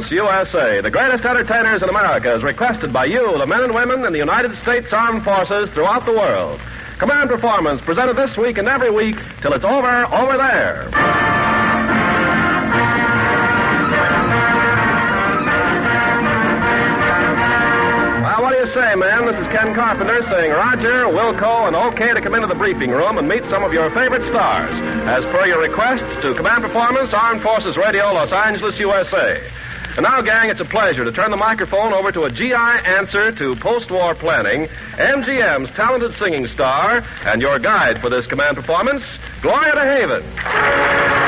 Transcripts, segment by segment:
Science USA, the greatest entertainers in America, is requested by you, the men and women in the United States Armed Forces throughout the world. Command Performance, presented this week and every week till it's over there. Well, what do you say, man? This is Ken Carpenter saying Roger, Wilco, and okay to come into the briefing room and meet some of your favorite stars. As per your requests to Command Performance, Armed Forces Radio, Los Angeles, USA. And now, gang, it's a pleasure to turn the microphone over to a GI answer to post-war planning, MGM's talented singing star, and your guide for this Command Performance, Gloria DeHaven.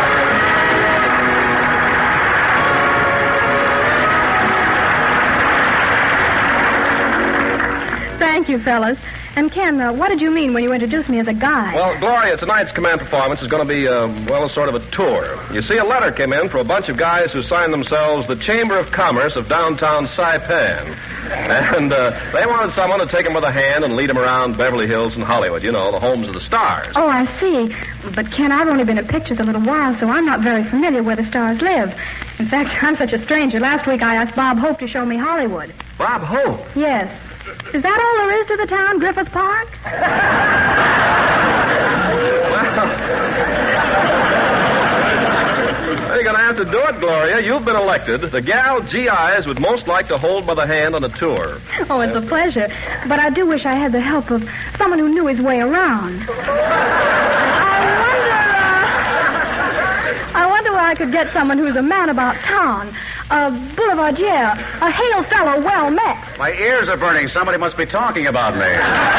Thank you, fellas. And, Ken, what did you mean when you introduced me as a guy? Well, Gloria, tonight's Command Performance is going to be, sort of a tour. You see, a letter came in for a bunch of guys who signed themselves the Chamber of Commerce of downtown Saipan. And they wanted someone to take them with a hand and lead them around Beverly Hills and Hollywood, you know, the homes of the stars. Oh, I see. But, Ken, I've only been in pictures a little while, so I'm not very familiar where the stars live. In fact, I'm such a stranger. Last week I asked Bob Hope to show me Hollywood. Bob Hope? Yes. Is that all there is to the town, Griffith Park? Well, you're going to have to do it, Gloria. You've been elected the gal GIs would most like to hold by the hand on a tour. Oh, it's a pleasure. But I do wish I had the help of someone who knew his way around. I wonder where I could get someone who's a man about town, a boulevardier, a hail fellow well met. My ears are burning. Somebody must be talking about me.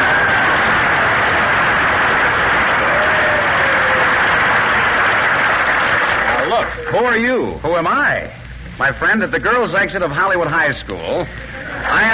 Now, look, who are you? Who am I? My friend, at the girls' exit of Hollywood High School, I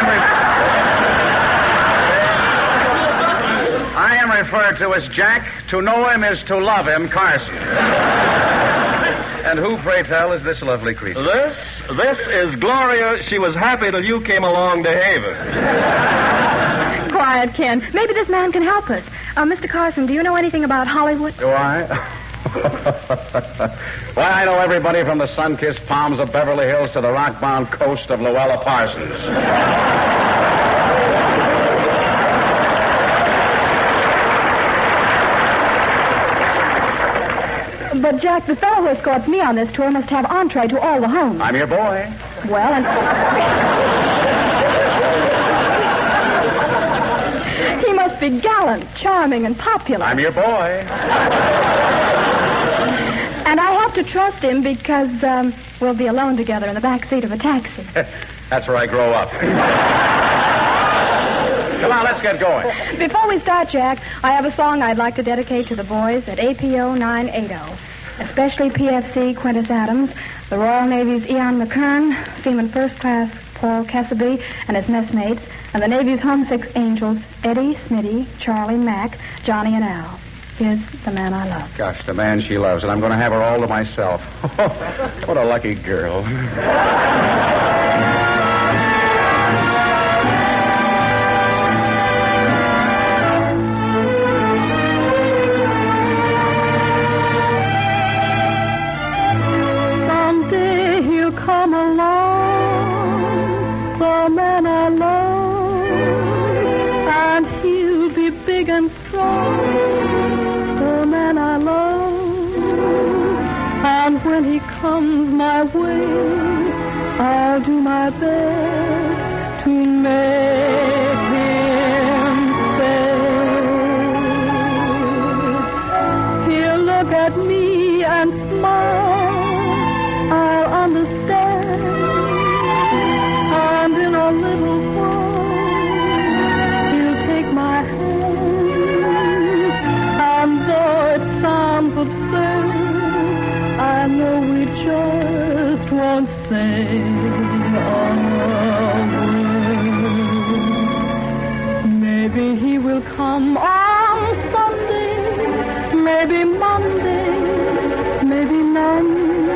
am referred to as Jack. To know him is to love him, Carson. And who, pray tell, is this lovely creature? This is Gloria. She was happy till you came along to Haven. Quiet, Ken. Maybe this man can help us. Mr. Carson, do you know anything about Hollywood? Do I? Why, I know everybody from the sun-kissed palms of Beverly Hills to the rock-bound coast of Luella Parsons. But, Jack, the fellow who escorts me on this tour must have entree to all the homes. I'm your boy. Well, and... he must be gallant, charming, and popular. I'm your boy. And I have to trust him because we'll be alone together in the back seat of a taxi. That's where I grow up. Come on, let's get going. Before we start, Jack, I have a song I'd like to dedicate to the boys at APO 980. Especially PFC Quintus Adams, the Royal Navy's Ian McKern, Seaman First Class Paul Cassidy and his messmates, and the Navy's Home Six Angels, Eddie, Smitty, Charlie, Mac, Johnny, and Al. Here's the man I love. Gosh, the man she loves, and I'm going to have her all to myself. What a lucky girl. Come along, the man I love, and he'll be big and strong, the man I love, and when he comes my way, I'll do my best to make him stay. He'll look at me and smile, I'll understand, and in a little while he'll take my hand, and though it sounds absurd, I know we just won't say a word. Maybe he will come on Sunday, maybe Monday, maybe none.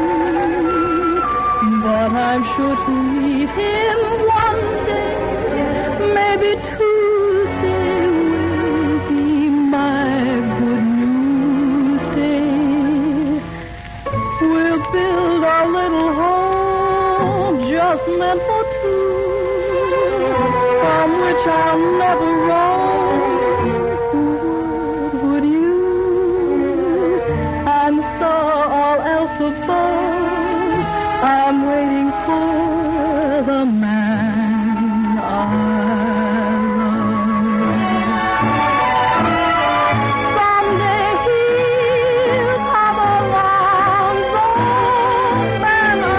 But I'm sure to meet him one day. Maybe Tuesday will be my good news day. We'll build a little home which I'll never roam. Would you? And so all else above, I'm waiting for the man I love. Someday he'll come along, the man I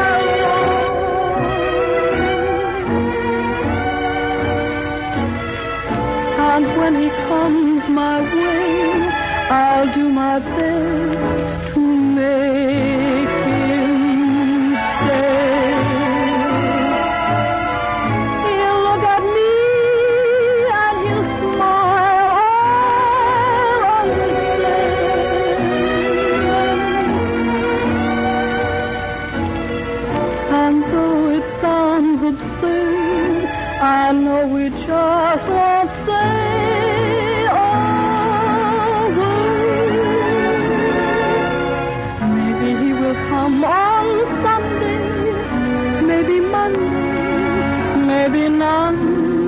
love. And when he comes my way, I'll do my best to make him stay. He'll look at me and he'll smile, I'll understand. And though it sounds absurd, I know we just won't say a word. Maybe he will come on Sunday, maybe Monday, maybe none.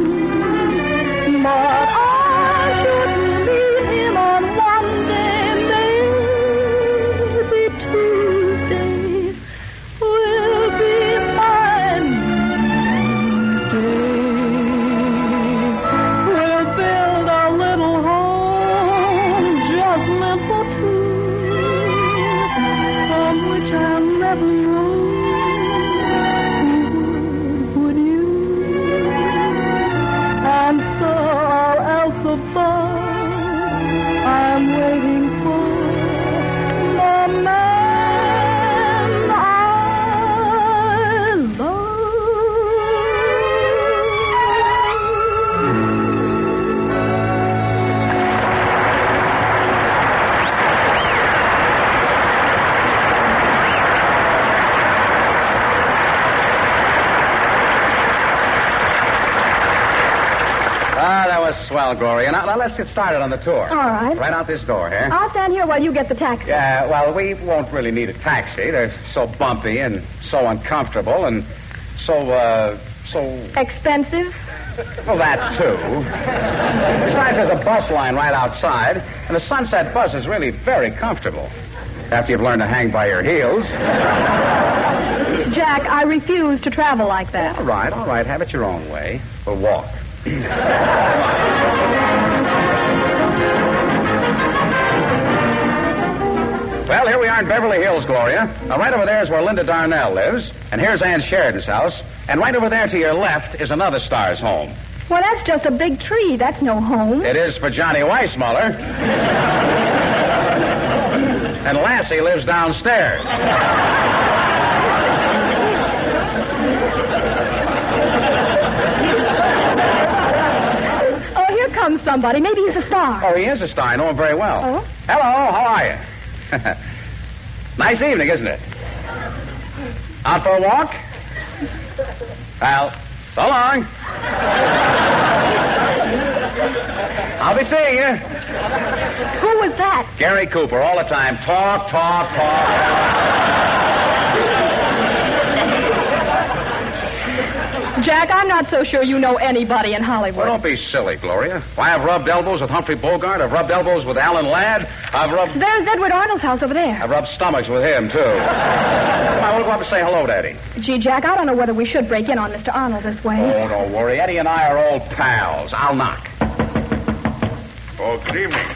But I should meet him on one day, maybe Tuesday will be mine. We'll build a little home, just meant for two, from which I'll never roam. Would you? And so all else above, I'm waiting for the man I love. That was swell, Gloria. Now let's get started on the tour. All right. Right out this door here. I'll stand here while you get the taxi. Yeah, well, we won't really need a taxi. They're so bumpy and so uncomfortable and so... Expensive? Well, that, too. Besides, there's a bus line right outside, and the Sunset bus is really very comfortable. After you've learned to hang by your heels. Jack, I refuse to travel like that. All right. Have it your own way. We'll walk. Well, here we are in Beverly Hills, Gloria. Now, right over there is where Linda Darnell lives, and here's Ann Sheridan's house, and right over there to your left is another star's home. Well, that's just a big tree. That's no home. It is for Johnny Weissmuller. And Lassie lives downstairs. Oh, here comes somebody. Maybe he's a star. Oh, he is a star. I know him very well. Oh? Hello, how are you? Nice evening, isn't it? Out for a walk? Well, so long. I'll be seeing you. Who was that? Gary Cooper, all the time. Talk. Jack, I'm not so sure you know anybody in Hollywood. Well, don't be silly, Gloria. Why, I've rubbed elbows with Humphrey Bogart. I've rubbed elbows with Alan Ladd. There's Edward Arnold's house over there. I've rubbed stomachs with him, too. Come on, we'll go up and say hello to Eddie. Gee, Jack, I don't know whether we should break in on Mr. Arnold this way. Oh, don't worry. Eddie and I are old pals. I'll knock. Oh, good evening.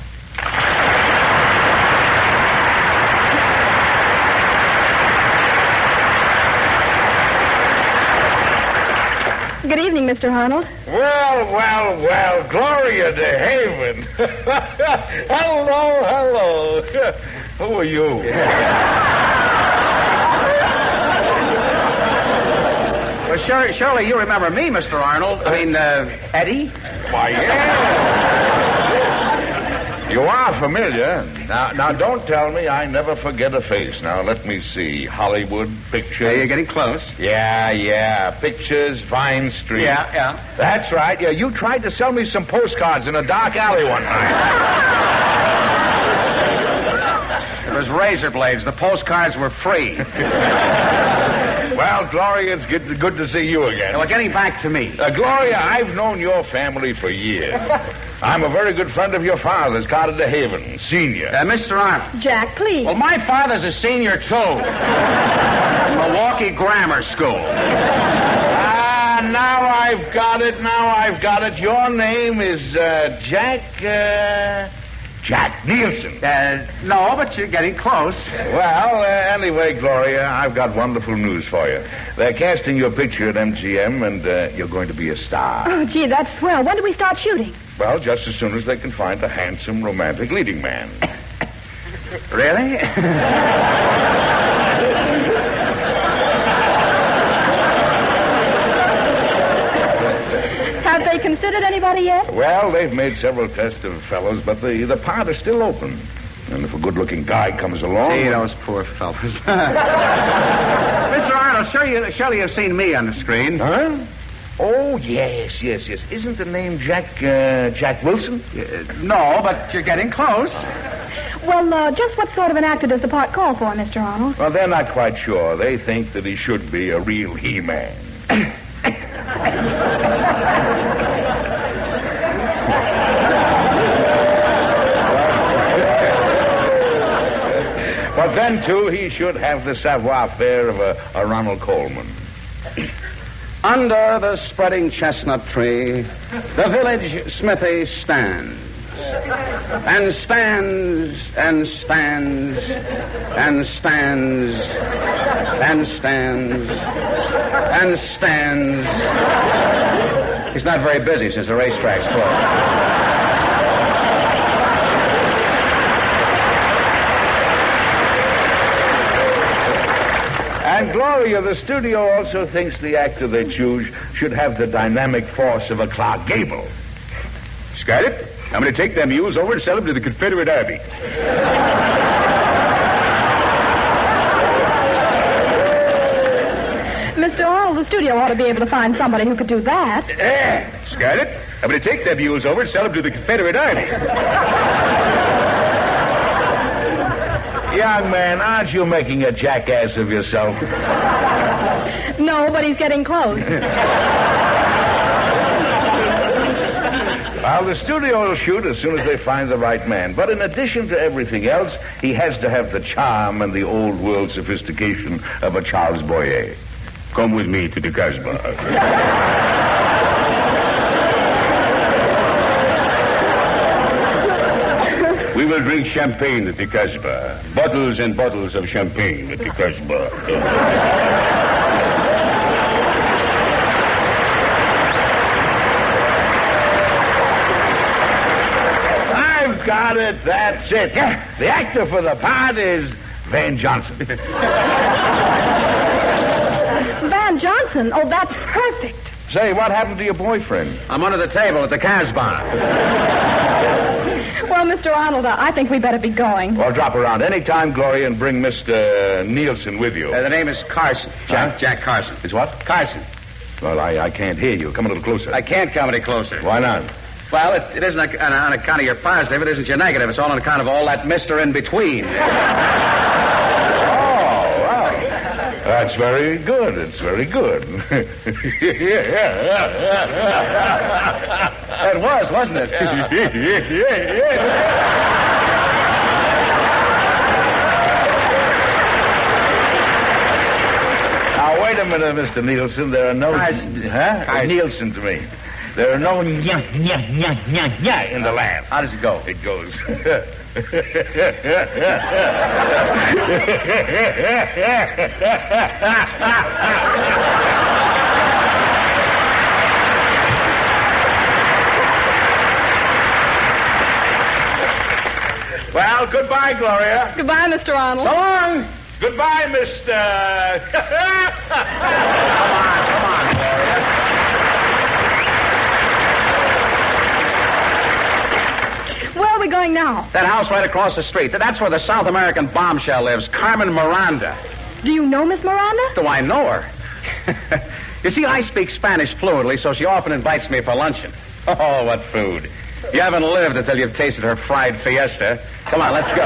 Good evening, Mr. Arnold. Well, Gloria de Haven. Hello. Who are you? Well, surely you remember me, Mr. Arnold. I mean, Eddie? Why, yeah. You are familiar. Now, don't tell me I never forget a face. Now, let me see. Hollywood, pictures. Yeah, you're getting close. Yeah. Pictures, Vine Street. Yeah. That's right. Yeah, you tried to sell me some postcards in a dark alley one night. It was razor blades. The postcards were free. Well, Gloria, it's good to see you again. Well, getting back to me. Gloria, I've known your family for years. I'm a very good friend of your father's, Carter DeHaven, senior. Mr. Arnold. Jack, please. Well, my father's a senior, too. Milwaukee Grammar School. Now I've got it. Your name is Jack Nielsen. No, but you're getting close. Well, anyway, Gloria, I've got wonderful news for you. They're casting your picture at MGM, and you're going to be a star. Oh, gee, that's swell. When do we start shooting? Well, just as soon as they can find a handsome, romantic leading man. Really? Have they considered anybody yet? Well, they've made several tests of fellows, but the part is still open. And if a good-looking guy comes along... See, those poor fellas. Mr. Arnold, surely you've seen me on the screen. Huh? Oh, yes. Isn't the name Jack Wilson? No, but you're getting close. Well, just what sort of an actor does the part call for, Mr. Arnold? Well, they're not quite sure. They think that he should be a real He-Man. But then, too, he should have the savoir-faire of a Ronald Coleman. Under the spreading chestnut tree, the village smithy stands. And stands, and stands, and stands, and stands, and stands. He's not very busy since the racetrack's closed. And Gloria, the studio also thinks the actor they choose should have the dynamic force of a Clark Gable. Got it? I'm going to take them mules over and sell them to the Confederate Army. Mr. Arnold, the studio ought to be able to find somebody who could do that. Got it? I'm going to take them mules over and sell them to the Confederate Army. Young man, aren't you making a jackass of yourself? No, but he's getting close. Well, the studio will shoot as soon as they find the right man. But in addition to everything else, he has to have the charm and the old-world sophistication of a Charles Boyer. Come with me to the Casbah. We will drink champagne at the Casbah. Bottles and bottles of champagne at the Casbah. I've got it. That's it. Yeah, the actor for the part is Van Johnson. Van Johnson? Oh, that's perfect. Say, what happened to your boyfriend? I'm under the table at the Casbah. Well, Mr. Arnold, I think we better be going. Well, drop around any time, Gloria, and bring Mr. Nielsen with you. The name is Carson. Jack Carson. Is what? Carson. Well, I can't hear you. Come a little closer. I can't come any closer. Why not? Well, it isn't on account of your positive. It isn't your negative. It's all on account of all that mister in between. That's very good. It's very good. It was, wasn't it? Now, wait a minute, Mr. Nielsen. There are no... Carson. Nielsen to me. There are no in the laugh. How does it go? It goes... Well, goodbye, Gloria. Goodbye, Mr. Arnold. So long. Goodbye, Mr. Come on, Gloria. Where are we going now? That house right across the street. That's where the South American bombshell lives, Carmen Miranda. Do you know Miss Miranda? Do I know her? You see, I speak Spanish fluently, so she often invites me for luncheon. Oh, what food. You haven't lived until you've tasted her fried fiesta. Come on, let's go.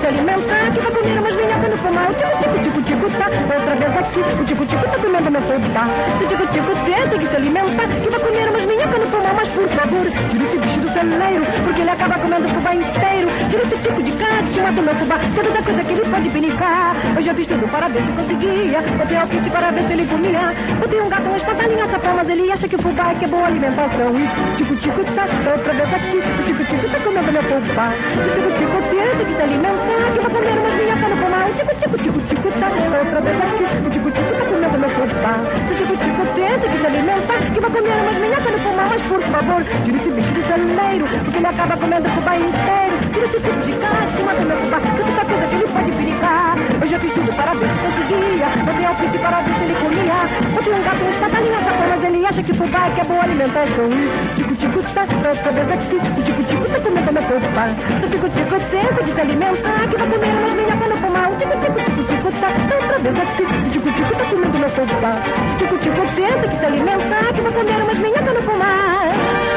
alimenta, que vai comer umas minhocas no pomar. O tico-tico tá outra vez aqui. O tico-tico tá comendo meu fubá. O tico-tico tenta que se alimenta, que vai comer umas minhocas no pomar. Mas por favor, tira esse bicho do celeiro, porque ele acaba comendo o fubá inteiro. Tira esse tipo de cara, se mata o meu fubá. Toda da coisa que ele pode pinicar. Eu já fiz tudo para ver se conseguia. Botei alquite para ver se ele comia. Botei um gato, uma espadalha, sapão, mas ele acha que o fubá é que é boa alimentação. Tico-tico tá outra vez aqui. O tico-tico tá comendo meu fubá. O tico-tico tenta que se alimenta, que vai comer umas minhocas no pomar. O tico-tico tá outra vez aqui. O tico-tico tá comendo meu fubá. O tico-tico tenta que se alimenta, que vai comer umas minhocas no pomar. Mas por favor, tira esse bicho do celeiro, porque ele acaba comendo o fubá inteiro. Tira esse tipo de cara, se mata meu fubá. Tanta coisa que ele pode brincar. Eu já fiz tudo para ver se conseguia. Botei alquite para ver se ele comia. Botei um gato, uma espadalha, sapão, mas ele acha que fubá é que é boa alimentação. Tico-tico tá outra vez aqui. O tico-tico tá comendo meu fubá. O tico-tico tenta que se alimenta, que vai comer umas minhocas no pomar. O tico-tico tá outra vez aqui. O tico-tico tá comendo meu fubá. O tico-tico tenta que se alimenta, que vai comer umas minhocas no pomar.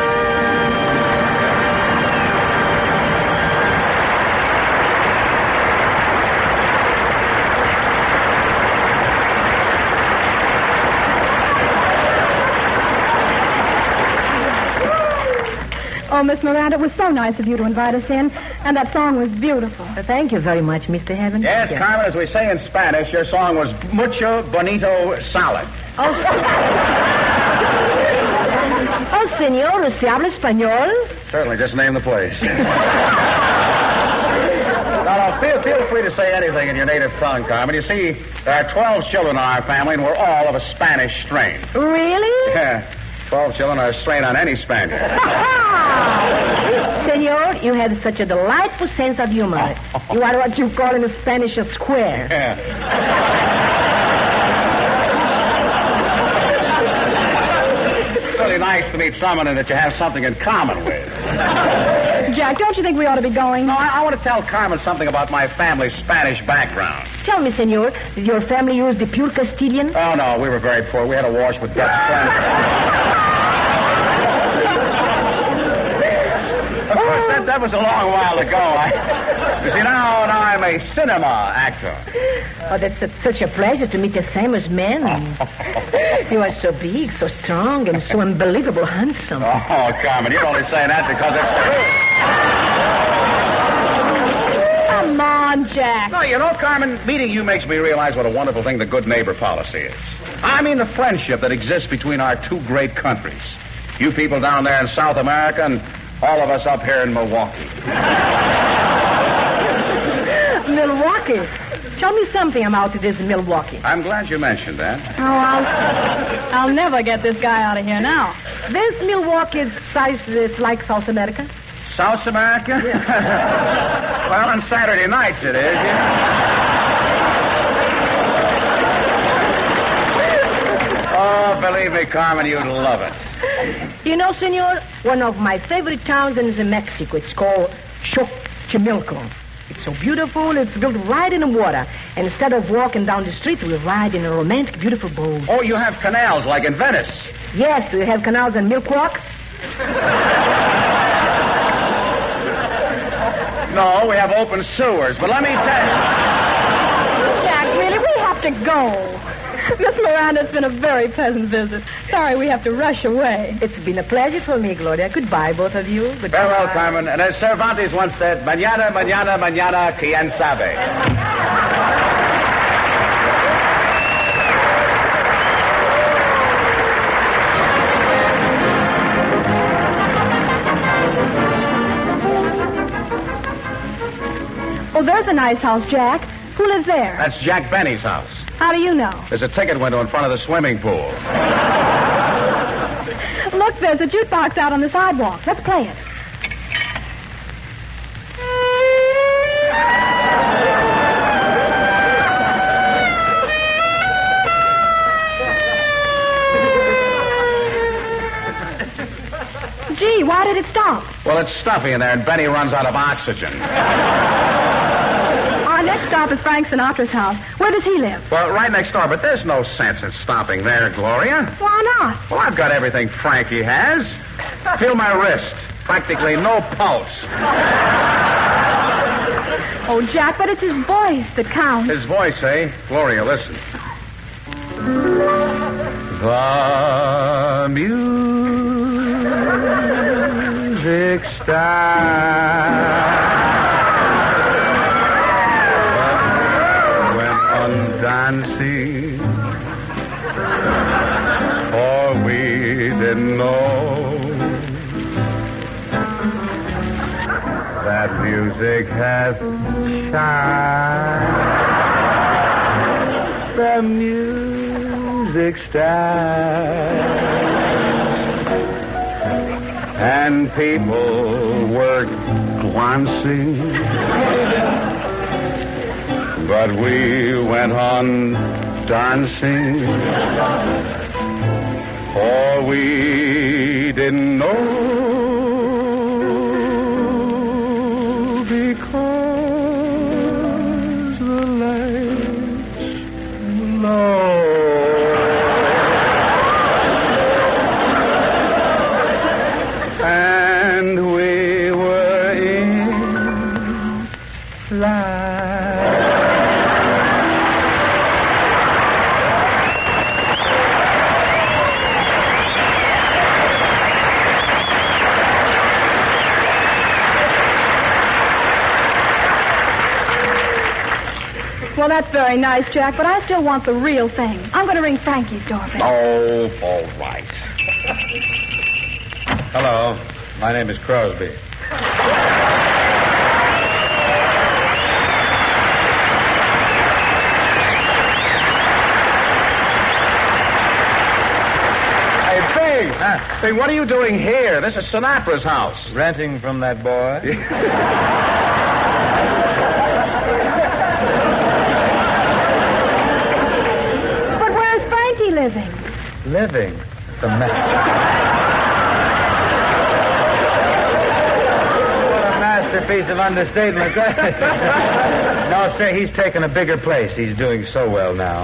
Oh, Miss Miranda, it was so nice of you to invite us in, and that song was beautiful. Thank you very much, Mr. Heaven. Yes, Carmen, as we say in Spanish, your song was mucho bonito salad. Oh, señor, ¿usted habla español? Certainly, just name the place. No, feel free to say anything in your native tongue, Carmen. You see, there are 12 children in our family, and we're all of a Spanish strain. Really? Yeah. 12 children are a strain on any Spaniard. Senor, you have such a delightful sense of humor. You are what you call in Spanish a square. Yeah. It's really nice to meet someone that you have something in common with. Jack, don't you think we ought to be going? No, I want to tell Carmen something about my family's Spanish background. Tell me, senor, did your family use the pure Castilian? Oh, no, we were very poor. We had to wash with Dutch friends. Of course, that was a long while ago. You see, now I'm a cinema actor. Oh, that's such a pleasure to meet a famous man. You are so big, so strong, and so unbelievable handsome. Oh, Carmen, you're only saying that because it's true. Come on, Jack. No, you know, Carmen, meeting you makes me realize what a wonderful thing the good neighbor policy is. I mean the friendship that exists between our two great countries. You people down there in South America and all of us up here in Milwaukee. Milwaukee? Tell me something about this Milwaukee. I'm glad you mentioned that. Oh, I'll never get this guy out of here now. This Milwaukee is size it's like South America? South America? Yeah. Well, on Saturday nights it is. Oh, believe me, Carmen, you'd love it. You know, senor, one of my favorite towns is in Mexico. It's called Xochimilco. It's so beautiful. It's built right in the water. And instead of walking down the street, we ride in a romantic, beautiful boat. Oh, you have canals like in Venice. Yes, we have canals in Milwaukee. No, we have open sewers. But let me tell you. Jack, really, we have to go. Miss Miranda, it's been a very pleasant visit. Sorry we have to rush away. It's been a pleasure for me, Gloria. Goodbye, both of you. Goodbye. Farewell, Carmen. And as Cervantes once said, mañana, mañana, mañana, quien sabe. Oh, there's a nice house, Jack. Who lives there? That's Jack Benny's house. How do you know? There's a ticket window in front of the swimming pool. Look, there's a jukebox out on the sidewalk. Let's play it. Gee, why did it stop? Well, it's stuffy in there, and Benny runs out of oxygen. Our next stop is Frank Sinatra's house. Where does he live? Well, right next door, but there's no sense in stopping there, Gloria. Why not? Well, I've got everything Frankie has. Feel my wrist. Practically no pulse. Oh, Jack, but it's his voice that counts. His voice, eh? Gloria, listen. The music starts when on dancing, for we didn't know that music has shine. The music starts, and people were glancing, but we went on dancing, for we didn't know, because the lights low. And we were in line. Well, that's very nice, Jack, but I still want the real thing. I'm going to ring Frankie's doorbell. Oh, all right. Hello. My name is Crosby. Hey, Bing! Bing, what are you doing here? This is Sinatra's house. Renting from that boy. But where's Frankie living? Living? The masterpiece of understatement. No, sir, he's taken a bigger place. He's doing so well now.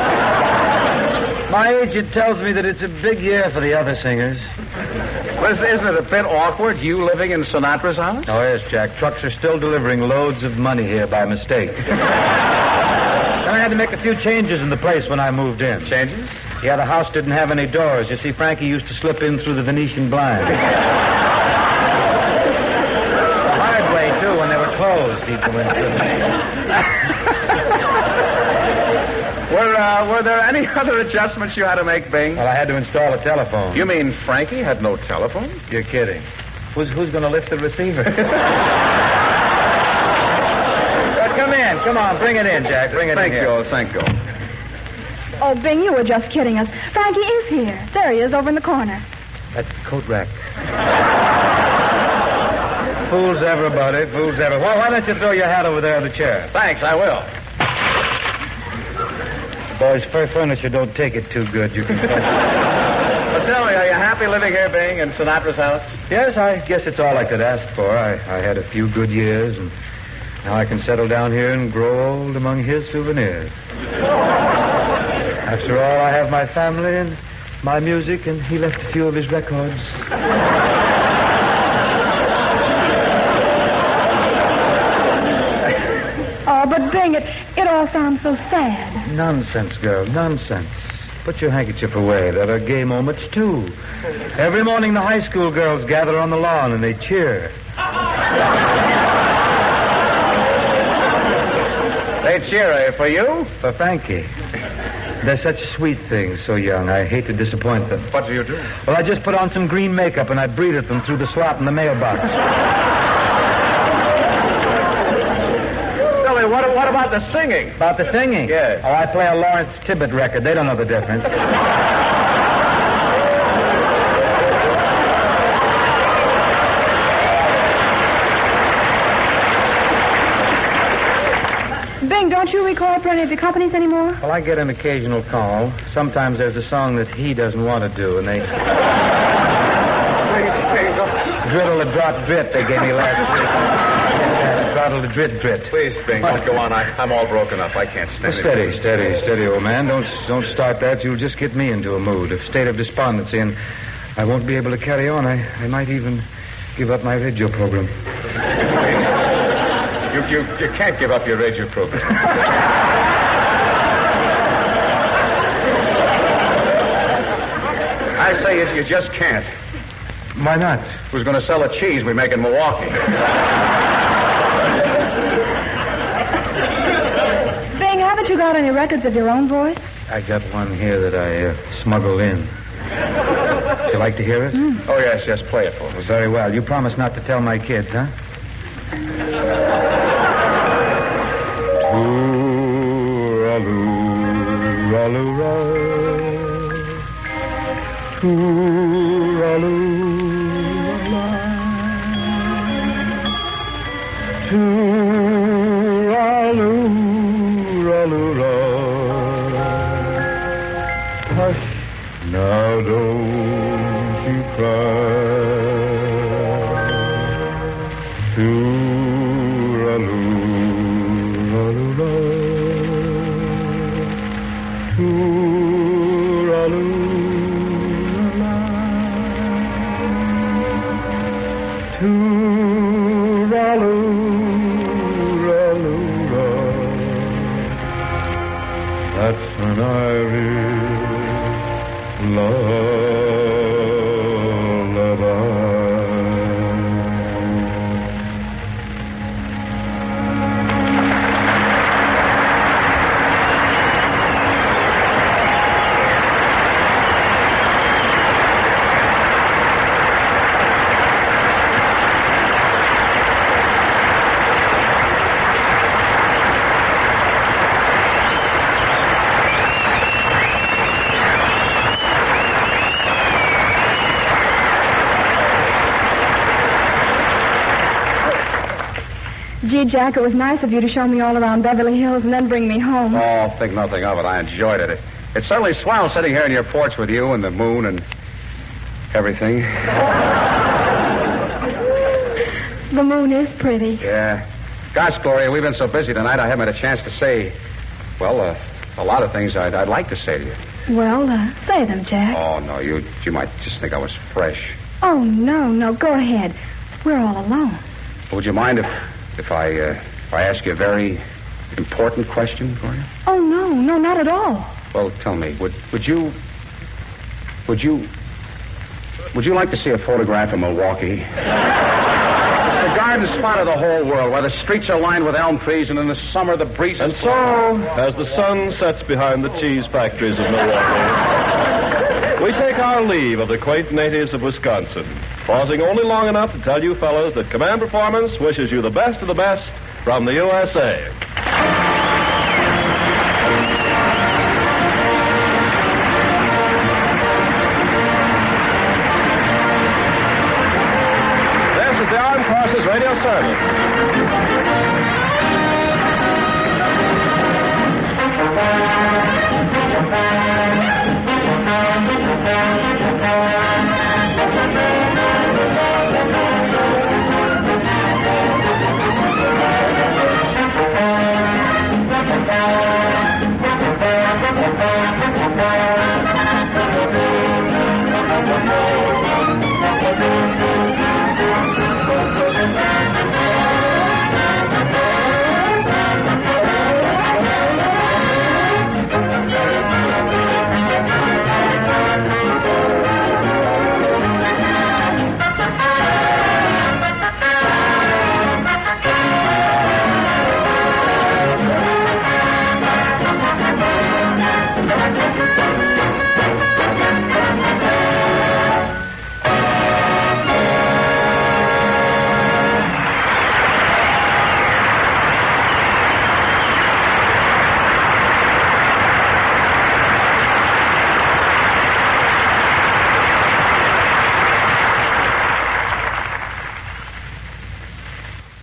My agent tells me that it's a big year for the other singers. Listen, isn't it a bit awkward, you living in Sinatra's house? Oh, yes, Jack. Trucks are still delivering loads of money here by mistake. I had to make a few changes in the place when I moved in. Changes? Yeah, the house didn't have any doors. You see, Frankie used to slip in through the Venetian blinds. Hard way, too, when they were closed. People went through Were there any other adjustments you had to make, Bing? Well, I had to install a telephone. You mean Frankie had no telephone? You're kidding. Who's going to lift the receiver? Come in. Come on. Bring it in, Jack. Bring it in here. Thank you. Oh, Bing, you were just kidding us. Frankie is here. There he is over in the corner. That coat rack. Fools everybody. Fools everybody. Well, why don't you throw your hat over there on the chair? Thanks, I will. Boys, fur furniture don't take it too good. You can. Well, tell me, are you happy living here, Bing, in Sinatra's house? Yes, I guess it's all I could ask for. I had a few good years, and now I can settle down here and grow old among his souvenirs. After all, I have my family and my music, and he left a few of his records. Oh, but Bing, it all sounds so sad. Nonsense, girl, nonsense. Put your handkerchief away. There are gay moments, too. Every morning the high school girls gather on the lawn and they cheer. They cheer, for you? For Frankie. They're such sweet things, so young. I hate to disappoint them. What do you do? Well, I just put on some green makeup and I breathe at them through the slot in the mailbox. Billy, what about the singing? About the singing? Yes. Oh, I play a Lawrence Tibbett record. They don't know the difference. Bing, don't you record for any of the companies anymore? Well, I get an occasional call. Sometimes there's a song that he doesn't want to do, and they... Driddle a drop drit they gave me last week. Driddle a drit drit. Please, Bing, don't go on. I'm all broken up. I can't stand it. Steady, old man. Don't start that. You'll just get me into a mood, a state of despondency, and I won't be able to carry on. I might even give up my radio program. You You can't give up your radio program. I say you just can't. Why not? Who's going to sell the cheese we make in Milwaukee? Bing, haven't you got any records of your own voice? I got one here that I smuggled in. Would you like to hear it? Oh, yes, play it for me. Very well. You promise not to tell my kids, huh? Tooraloo-raloo-ra. Tooraloo-ra. Tooraloo-raloo-ra. Hush, now don't you cry. Tooraloo-raloo-ra. Tooraloo-ra. Tooraloo-ra-loo-ra. That's an Irish lullaby. Gee, Jack, it was nice of you to show me all around Beverly Hills and then bring me home. Oh, think nothing of it. I enjoyed it. It's certainly swell sitting here in your porch with you and the moon and everything. The moon is pretty. Yeah. Gosh, Gloria, we've been so busy tonight I haven't had a chance to say, well, a lot of things I'd like to say to you. Well, say them, Jack. Oh, no, you might just think I was fresh. Oh, no, go ahead. We're all alone. Would you mind if I ask you a very important question, Gloria? Oh, no, not at all. Well, tell me, would you like to see a photograph of Milwaukee? It's the garden spot of the whole world, where the streets are lined with elm trees, and in the summer the breeze. And so, as the sun sets behind the cheese factories of Milwaukee, we take our leave of the quaint natives of Wisconsin, pausing only long enough to tell you fellows that Command Performance wishes you the best of the best from the USA. This is the Armed Forces Radio Service.